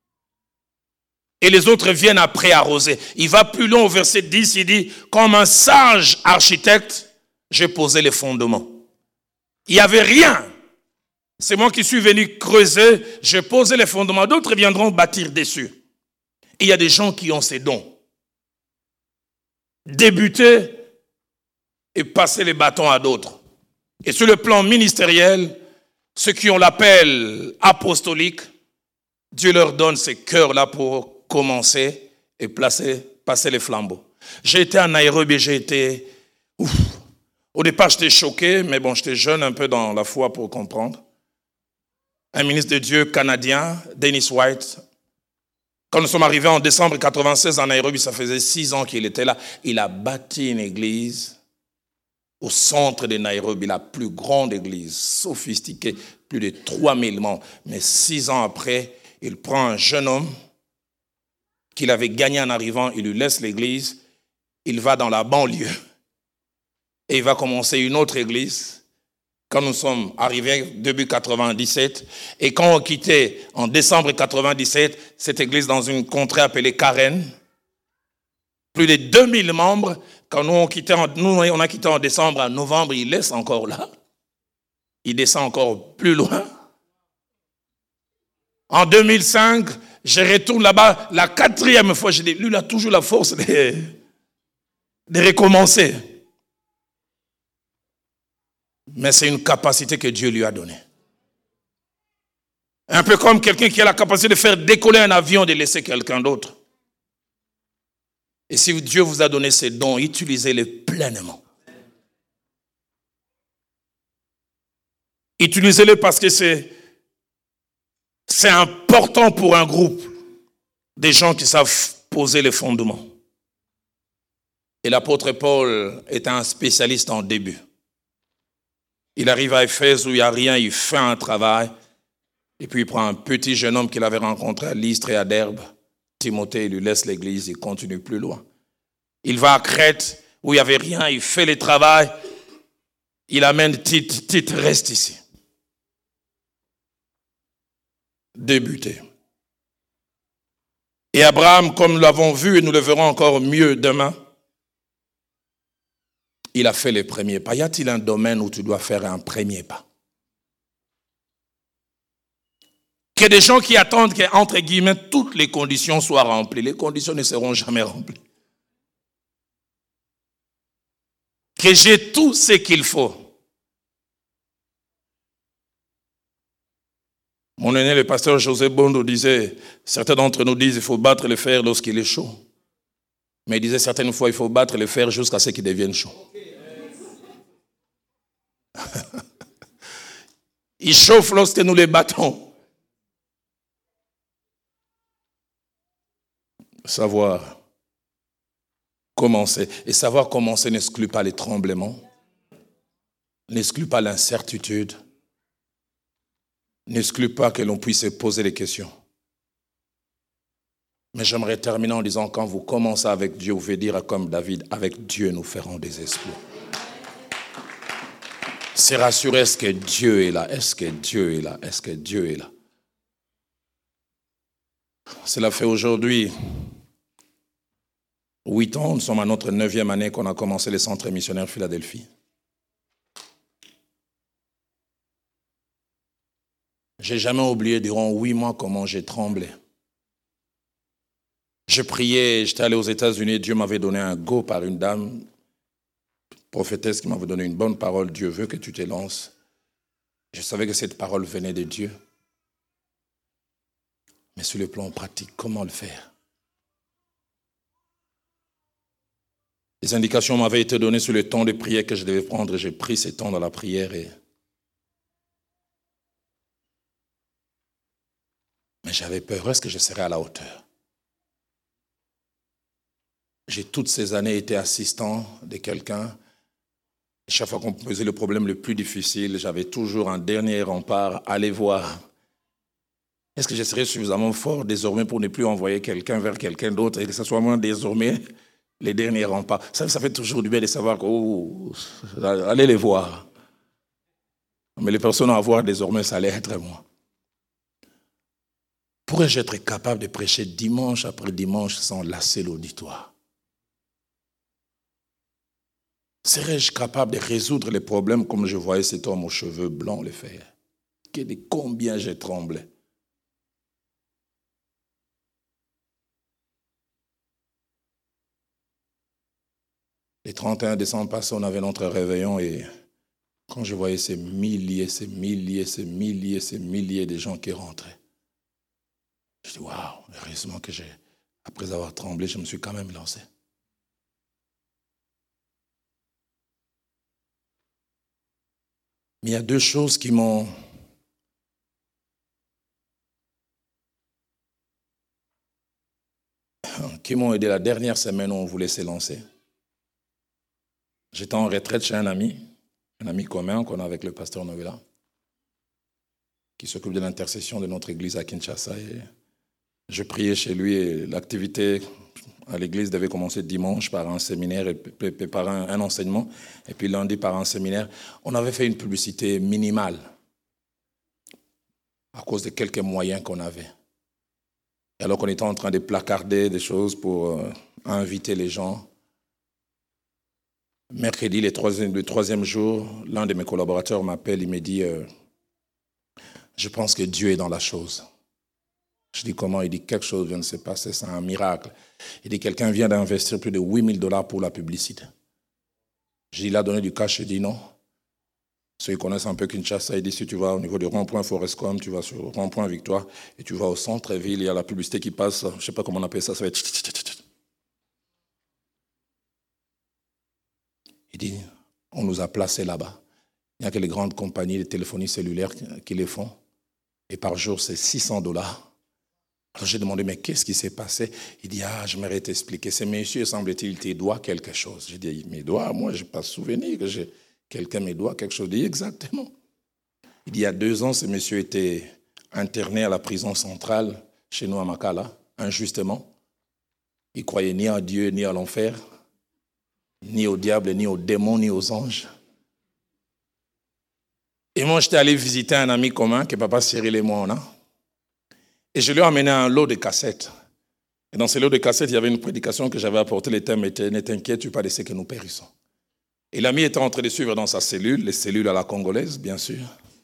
Et les autres viennent après arroser. Il va plus loin au verset 10, il dit « Comme un sage architecte, j'ai posé les fondements ». Il n'y avait rien. C'est moi qui suis venu creuser, j'ai posé les fondements. D'autres viendront bâtir dessus. Et il y a des gens qui ont ces dons. Débuter et passer les bâtons à d'autres. Et sur le plan ministériel, ceux qui ont l'appel apostolique, Dieu leur donne ces cœurs-là pour commencer et passer les flambeaux. J'ai été en Nairobi, au départ, j'étais choqué, mais bon, j'étais jeune un peu dans la foi pour comprendre. Un ministre de Dieu canadien, Dennis White, quand nous sommes arrivés en décembre 1996 en Nairobi, ça faisait 6 ans qu'il était là, il a bâti une église au centre de Nairobi, la plus grande église, sophistiquée, plus de 3000 membres. Mais 6 ans après, il prend un jeune homme qu'il avait gagné en arrivant, il lui laisse l'église, il va dans la banlieue et il va commencer une autre église. Quand nous sommes arrivés début 97, et quand on quittait en décembre 97, cette église dans une contrée appelée Karen, plus de 2000 membres, quand on a quitté en décembre, en novembre, il laisse encore là. Il descend encore plus loin. En 2005, je retourne là-bas, la 4e fois, je dis, lui, il a toujours la force de recommencer. Mais c'est une capacité que Dieu lui a donnée. Un peu comme quelqu'un qui a la capacité de faire décoller un avion, de laisser quelqu'un d'autre. Et si Dieu vous a donné ces dons, utilisez-les pleinement. Utilisez-les parce que c'est important pour un groupe. Des gens qui savent poser les fondements. Et l'apôtre Paul est un spécialiste en début. Il arrive à Éphèse où il n'y a rien, il fait un travail. Et puis il prend un petit jeune homme qu'il avait rencontré à Lystre et à Derbe. Timothée, il lui laisse l'église, il continue plus loin. Il va à Crète où il n'y avait rien, il fait le travail. Il amène Tite, Tite reste ici. Débuté. Et Abraham, comme nous l'avons vu et nous le verrons encore mieux demain, il a fait les premiers pas. Y a-t-il un domaine où tu dois faire un premier pas? Qu'il y ait des gens qui attendent que, entre guillemets, toutes les conditions soient remplies. Les conditions ne seront jamais remplies. Que j'ai tout ce qu'il faut. Mon aîné, le pasteur José Bondo, disait, certains d'entre nous disent qu'il faut battre le fer lorsqu'il est chaud. Mais il disait certaines fois, il faut battre le fer jusqu'à ce qu'il devienne chaud. Il chauffe lorsque nous les battons. Savoir commencer. Et savoir commencer n'exclut pas les tremblements, n'exclut pas l'incertitude, n'exclut pas que l'on puisse se poser des questions. Mais j'aimerais terminer en disant, quand vous commencez avec Dieu, vous pouvez dire comme David, avec Dieu nous ferons des exploits. C'est rassuré, est-ce que Dieu est là? Est-ce que Dieu est là? Est-ce que Dieu est là? Cela fait aujourd'hui 8 ans, nous sommes à notre 9e année qu'on a commencé le centre missionnaire Philadelphie. J'ai jamais oublié durant 8 mois comment j'ai tremblé. Je priais, j'étais allé aux États-Unis, Dieu m'avait donné un go par une dame, prophétesse qui m'avait donné une bonne parole, Dieu veut que tu te lances. Je savais que cette parole venait de Dieu. Mais sur le plan pratique, comment le faire? Les indications m'avaient été données sur le temps de prière que je devais prendre et j'ai pris ce temps dans la prière. Mais j'avais peur, est-ce que je serais à la hauteur? J'ai toutes ces années été assistant de quelqu'un. Chaque fois qu'on me posait le problème le plus difficile, j'avais toujours un dernier rempart, aller voir. Est-ce que je serais suffisamment fort désormais pour ne plus envoyer quelqu'un vers quelqu'un d'autre et que ce soit moi désormais les derniers remparts? Ça fait toujours du bien de savoir allez les voir. Mais les personnes à voir désormais, ça allait être moi. Pourrais-je être capable de prêcher dimanche après dimanche sans lasser l'auditoire? Serais-je capable de résoudre les problèmes comme je voyais cet homme aux cheveux blancs le faire? Combien j'ai tremblé. Le 31 décembre passé, on avait notre réveillon et quand je voyais ces milliers de gens qui rentraient, je dis waouh, heureusement que après avoir tremblé, je me suis quand même lancé. Mais il y a 2 choses qui m'ont aidé la dernière semaine où on voulait se lancer. J'étais en retraite chez un ami commun qu'on a avec le pasteur Novella, qui s'occupe de l'intercession de notre église à Kinshasa. Et je priais chez lui et l'activité à l'église devait commencer dimanche par un séminaire et par un enseignement, et puis lundi par un séminaire. On avait fait une publicité minimale à cause de quelques moyens qu'on avait. Et alors qu'on était en train de placarder des choses pour inviter les gens. Mercredi, le troisième jour, l'un de mes collaborateurs m'appelle, il me dit je pense que Dieu est dans la chose. Je dis comment? Il dit quelque chose vient de se passer, c'est un miracle. Il dit quelqu'un vient d'investir plus de $8 000 pour la publicité. Je dis il a donné du cash, je dis non. Ceux qui connaissent un peu Kinshasa, il dit si tu vas au niveau du rond-point Forescom, tu vas sur le rond-point Victoire, et tu vas au centre-ville, il y a la publicité qui passe, je ne sais pas comment on appelle ça, ça va être... Il dit, on nous a placés là-bas. Il n'y a que les grandes compagnies de téléphonie cellulaire qui les font. Et par jour, c'est $600. Alors j'ai demandé, mais qu'est-ce qui s'est passé? Il dit, j'aimerais t'expliquer. Ces messieurs, semble-t-il, te doivent quelque chose. J'ai dit, mes doigts, moi, je n'ai pas souvenir que quelqu'un me doit quelque chose. Il dit, exactement. Il dit, il y a 2 ans, ce monsieur était interné à la prison centrale, chez nous à Makala, injustement. Il ne croyait ni en Dieu, ni à l'enfer, ni au diable, ni aux démons, ni aux anges. Et moi, j'étais allé visiter un ami commun que papa Cyril et moi, on a. Et je lui ai amené un lot de cassettes. Et dans ce lot de cassettes, il y avait une prédication que j'avais apportée. Le thème était « Ne t'inquiète pas de ce que nous périssons ». Et l'ami était en train de suivre dans sa cellule, les cellules à la congolaise, bien sûr.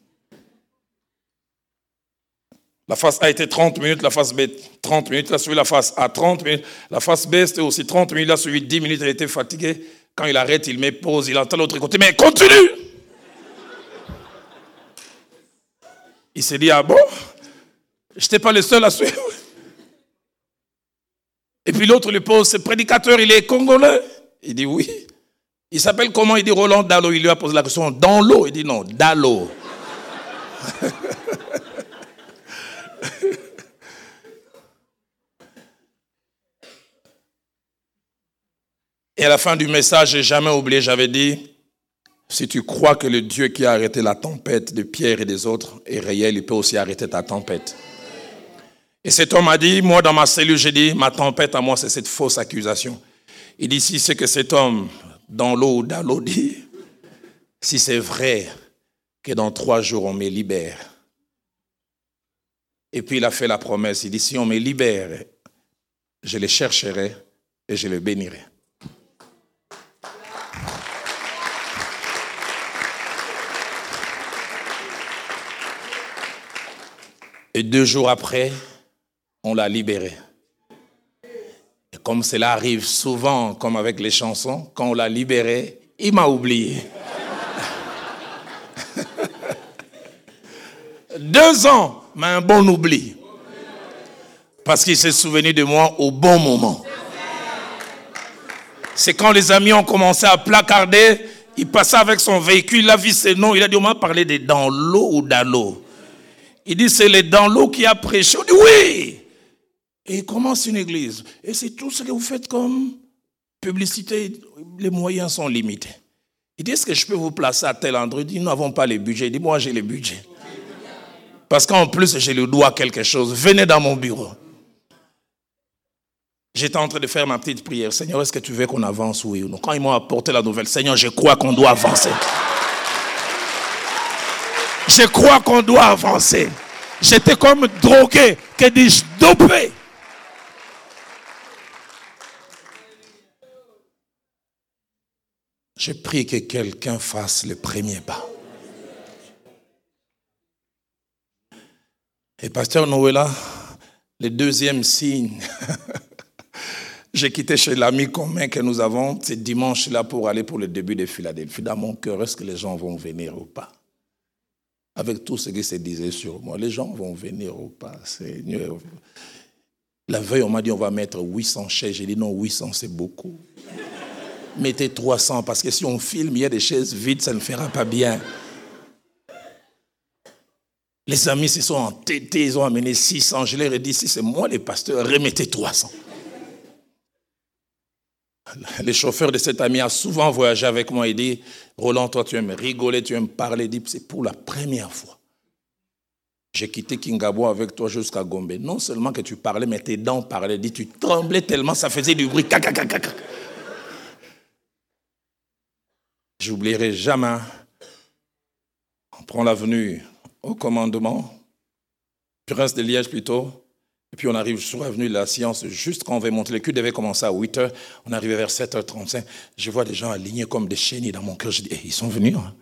La face A était 30 minutes, la face B 30 minutes, il a suivi la face A 30 minutes, la face B c'était aussi 30 minutes, il a suivi 10 minutes, il était fatigué. Quand il arrête, il met pause, il entend l'autre côté, mais continue! Il s'est dit, ah bon? Je n'étais pas le seul à suivre. Et puis l'autre lui pose, ce prédicateur, il est congolais? Il dit oui. Il s'appelle comment? Il dit Roland Dalo. Il lui a posé la question, dans l'eau? Il dit non, Dalo. Et à la fin du message, je n'ai jamais oublié, j'avais dit, si tu crois que le Dieu qui a arrêté la tempête de Pierre et des autres est réel, il peut aussi arrêter ta tempête. Et cet homme a dit, moi dans ma cellule, j'ai dit, ma tempête à moi, c'est cette fausse accusation. Il dit, si c'est que cet homme, dans l'eau ou dans l'eau, dit, si c'est vrai que dans 3 jours on me libère. Et puis il a fait la promesse, il dit, si on me libère, je les chercherai et je les bénirai. Et 2 jours après, on l'a libéré. Et comme cela arrive souvent, comme avec les chansons, quand on l'a libéré, il m'a oublié. 2 ans, mais un bon oubli. Parce qu'il s'est souvenu de moi au bon moment. C'est quand les amis ont commencé à placarder, il passait avec son véhicule, il a vu ses noms, il a dit, on m'a parlé de dans l'eau ou dans l'eau. Il dit, c'est le dans l'eau qui a prêché. On dit, oui. Et il commence une église. Et c'est tout ce que vous faites comme publicité. Les moyens sont limités. Il dit, est-ce que je peux vous placer à tel endroit? Il dit, nous n'avons pas les budgets. Il dit, moi, j'ai les budgets. Parce qu'en plus, je le dois quelque chose. Venez dans mon bureau. J'étais en train de faire ma petite prière. Seigneur, est-ce que tu veux qu'on avance, oui ou non? Quand ils m'ont apporté la nouvelle, Seigneur, je crois qu'on doit avancer. Je crois qu'on doit avancer. J'étais comme drogué, que dis-je, dopé. Je prie que quelqu'un fasse le premier pas. Et pasteur Noëlla, le 2e signe, j'ai quitté chez l'ami commun que nous avons ce dimanche-là pour aller pour le début de Philadelphie. Dans mon cœur, est-ce que les gens vont venir ou pas? Avec tout ce qui se disait sur moi, les gens vont venir ou pas, Seigneur. La veille, on m'a dit on va mettre 800 chaises. J'ai dit non, 800 c'est beaucoup. Mettez 300 parce que si on filme, il y a des chaises vides, ça ne fera pas bien. Les amis se sont entêtés, ils ont amené 600. Je leur ai dit, si c'est moi les pasteurs, remettez 300. Le chauffeur de cet ami a souvent voyagé avec moi. Il dit, Roland, toi tu aimes rigoler, tu aimes parler. Il dit, c'est pour la première fois. J'ai quitté Kingabo avec toi jusqu'à Gombe. Non seulement que tu parlais, mais tes dents parlaient. Il dit, tu tremblais tellement, ça faisait du bruit. J'oublierai jamais. On prend l'avenue au commandement, Prince de Liège plutôt. Et puis on arrive sur l'avenue de la Science, juste quand on va monter. Le culte devait commencer à 8h, on arrivait vers 7h35. Je vois des gens alignés comme des chenilles dans mon cœur. Je dis, ils sont venus. Hein?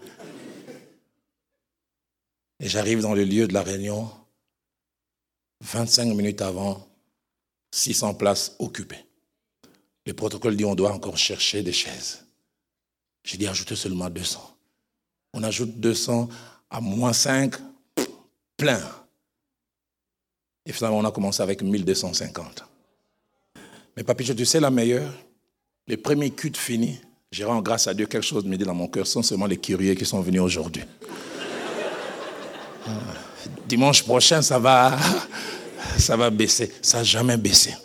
Et j'arrive dans le lieu de la réunion, 25 minutes avant, 600 places occupées. Le protocole dit, on doit encore chercher des chaises. J'ai dit, ajoutez seulement 200. On ajoute 200 à moins 5, plein. Et finalement, on a commencé avec 1250. Mais papy, tu sais la meilleure? Les premiers cultes finis, j'ai rendu grâce à Dieu quelque chose me dit dans mon cœur, ce sont seulement les curieux qui sont venus aujourd'hui. Dimanche prochain, ça va baisser. Ça n'a jamais baissé.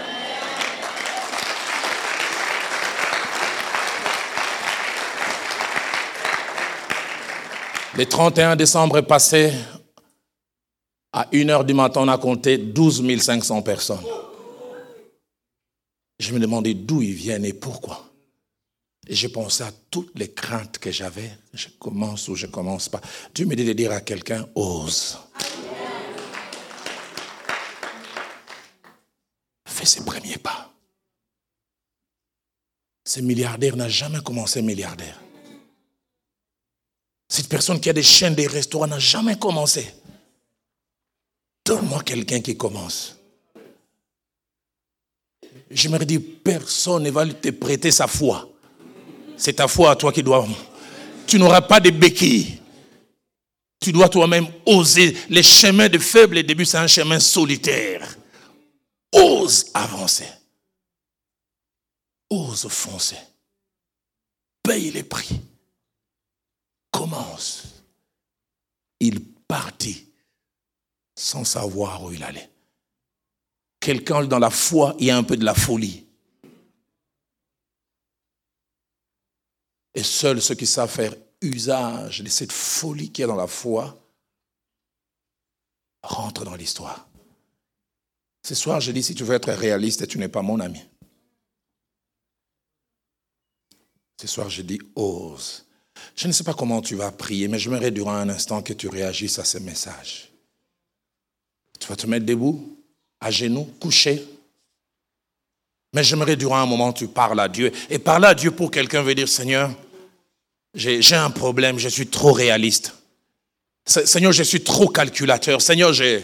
Le 31 décembre est passé. À 1h du matin, on a compté 12 500 personnes. Je me demandais d'où ils viennent et pourquoi. Et j'ai pensé à toutes les craintes que j'avais. Je commence ou je ne commence pas. Dieu me dit de dire à quelqu'un, ose. Fais ses premiers pas. Ce milliardaire n'a jamais commencé milliardaire. Cette personne qui a des chaînes, des restaurants n'a jamais commencé. Donne-moi quelqu'un qui commence. Je me dis, personne ne va te prêter sa foi. C'est ta foi à toi qui dois. Tu n'auras pas de béquilles. Tu dois toi-même oser. Les chemins de faibles, au début, c'est un chemin solitaire. Ose avancer. Ose foncer. Paye les prix. Commence. Il partit sans savoir où il allait. Quelqu'un dans la foi, il y a un peu de la folie. Et seuls ceux qui savent faire usage de cette folie qui est dans la foi rentrent dans l'histoire. Ce soir, je dis, si tu veux être réaliste, tu n'es pas mon ami. Ce soir, je dis, ose. Je ne sais pas comment tu vas prier, mais j'aimerais durant un instant que tu réagisses à ce message. Tu vas te mettre debout, à genoux, couché. Mais j'aimerais durant un moment tu parles à Dieu. Et parler à Dieu pour quelqu'un veut dire, Seigneur, j'ai un problème, je suis trop réaliste. Seigneur, je suis trop calculateur. Seigneur, j'ai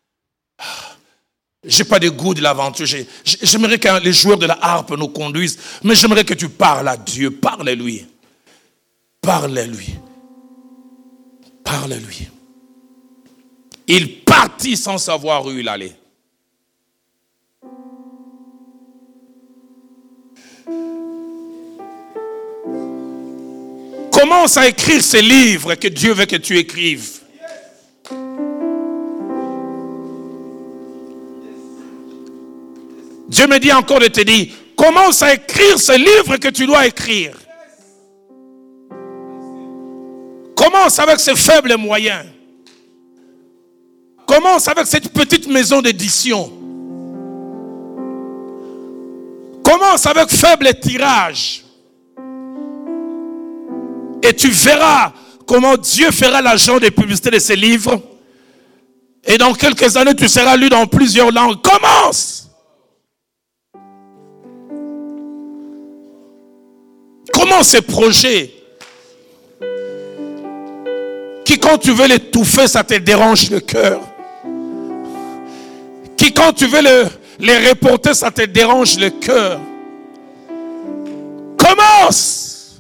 pas de goût de l'aventure. J'aimerais que les joueurs de la harpe nous conduisent. Mais j'aimerais que tu parles à Dieu. Parle-lui. Parle-lui. Parle-lui. Il partit sans savoir où il allait. Commence à écrire ces livres que Dieu veut que tu écrives. Dieu me dit encore de te dire, commence à écrire ces livres que tu dois écrire. Commence avec ces faibles moyens. Commence avec cette petite maison d'édition. Commence avec faible tirage. Et tu verras comment Dieu fera l'agent des publicités de ces livres. Et dans quelques années, tu seras lu dans plusieurs langues. Commence! Commence ces projets qui, quand tu veux l'étouffer, ça te dérange le cœur. Qui, quand tu veux les reporter, ça te dérange le cœur. Commence!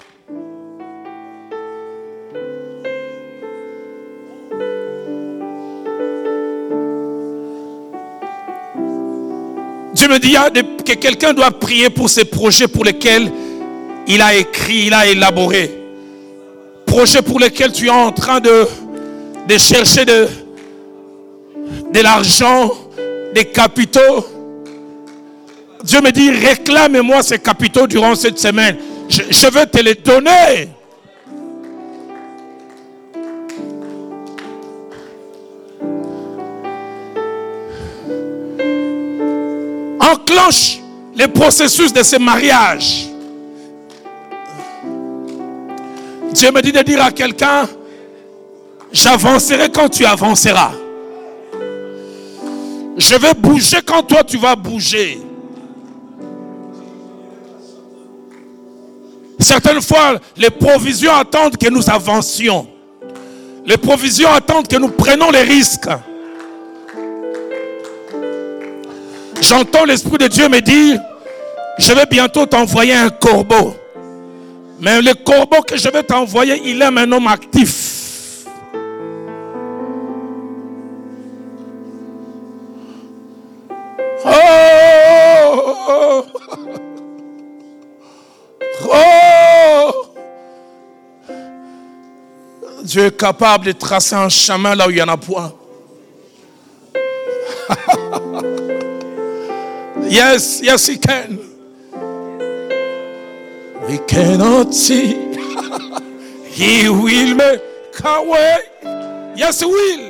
Dieu me dit que quelqu'un doit prier pour ces projets pour lesquels il a écrit, il a élaboré. Projets pour lesquels tu es en train de chercher de l'argent, des capitaux. Dieu me dit, réclame-moi ces capitaux durant cette semaine. Je veux te les donner. Enclenche les processus de ce mariage. Dieu me dit de dire à quelqu'un, j'avancerai quand tu avanceras. Je vais bouger quand toi tu vas bouger. Certaines fois, les provisions attendent que nous avancions. Les provisions attendent que nous prenions les risques. J'entends l'Esprit de Dieu me dire, je vais bientôt t'envoyer un corbeau. Mais le corbeau que je vais t'envoyer, il aime un homme actif. Oh! Oh! Dieu est capable de tracer un chemin là où il n'y en a point. Yes, yes, he can. We cannot see. He will make a way. Yes, he will.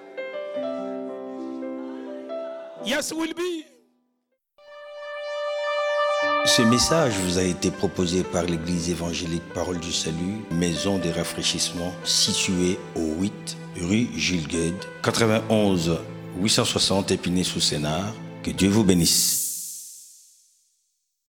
Yes, he will be. Ce message vous a été proposé par l'Église évangélique Parole du Salut, maison de rafraîchissement située au 8 rue Gilles Gued, 91 860 Épinay-sous-Sénart. Que Dieu vous bénisse.